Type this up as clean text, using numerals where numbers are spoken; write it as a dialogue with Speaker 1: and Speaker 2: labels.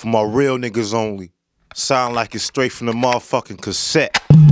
Speaker 1: For my real niggas only. Sound like it's straight from the motherfucking cassette.